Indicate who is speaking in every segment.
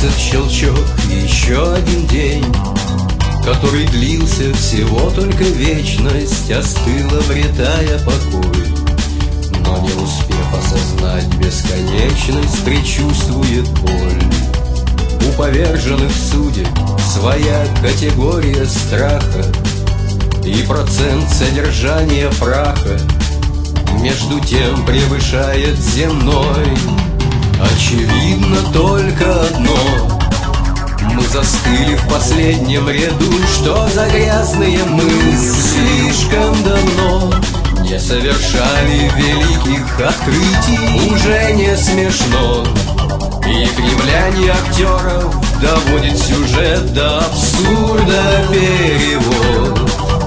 Speaker 1: пальцев щелчок, и еще один день, который длился всего только вечность, остыла, обретая покой. Но не успев осознать бесконечность, предчувствует боль. У поверженных судеб своя категория страха и процент содержания праха между тем превышает земной. Очевидно только одно: мы застыли в последнем ряду. Что за грязные мы слишком давно не совершали великих открытий. Уже не смешно, и кривляние актеров доводит сюжет до абсурда. Перевод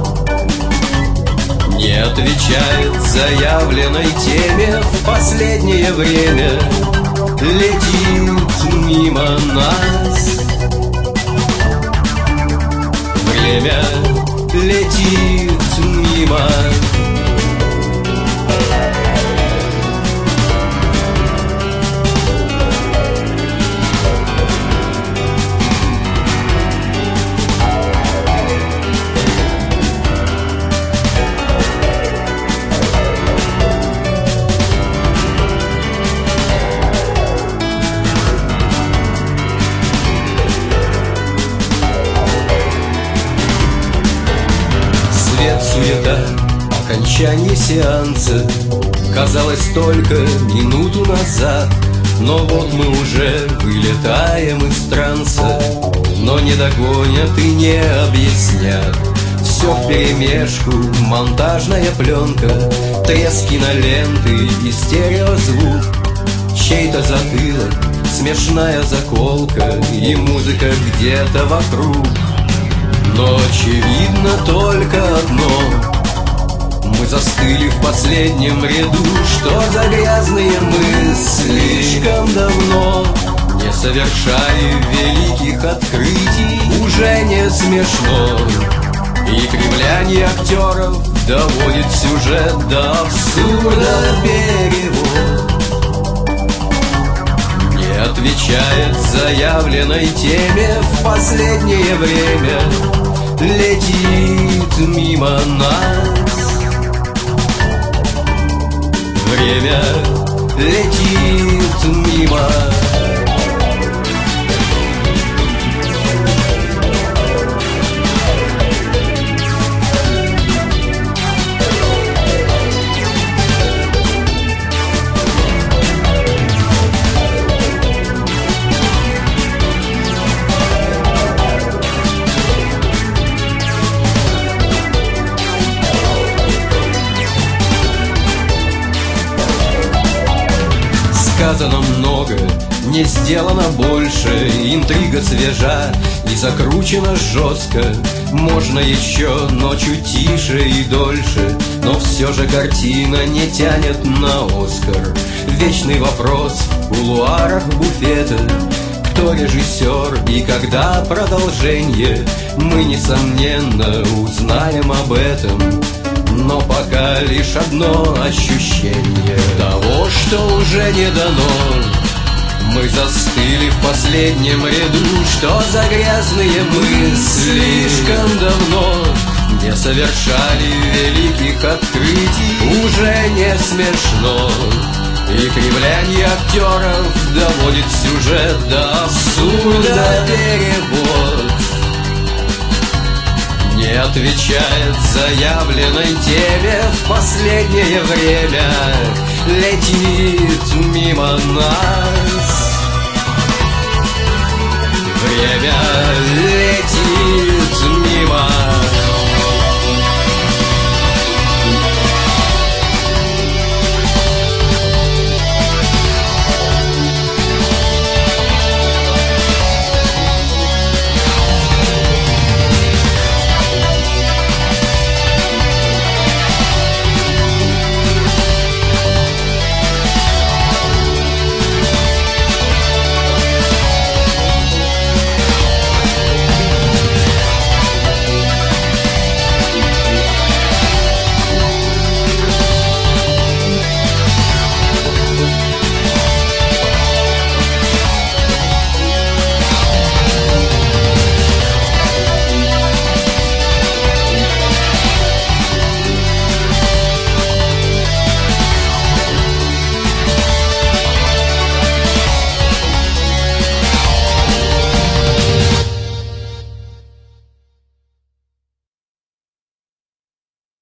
Speaker 1: не отвечает заявленной теме. В последнее время летит мимо нас. Время летит мимо. Суета, окончание сеанса казалось только минуту назад. Но вот мы уже вылетаем из транса, но не догонят и не объяснят. Все вперемешку, монтажная пленка, треск киноленты и стереозвук, чей-то затылок, смешная заколка и музыка где-то вокруг. Но очевидно только одно: мы застыли в последнем ряду. Что за грязные мы слишком давно не совершали великих открытий. Уже не смешно, и кривляние актеров доводит сюжет до абсурда. Перевод не отвечает заявленной теме. В последнее время летит мимо нас. Время летит мимо. Сказано много, не сделано больше. Интрига свежа и закручена жестко. Можно еще, но чуть тише и дольше. Но все же картина не тянет на Оскар. Вечный вопрос в кулуарах буфета: кто режиссер и когда продолжение? Мы, несомненно, узнаем об этом, но пока лишь одно ощущение того, что уже не дано. Мы застыли в последнем ряду. Что за грязные мы слишком давно не совершали великих открытий. Уже не смешно, и кривляние актеров доводит сюжет до абсурда. Перевод не отвечает заявленной теме. В последнее время летит мимо нас.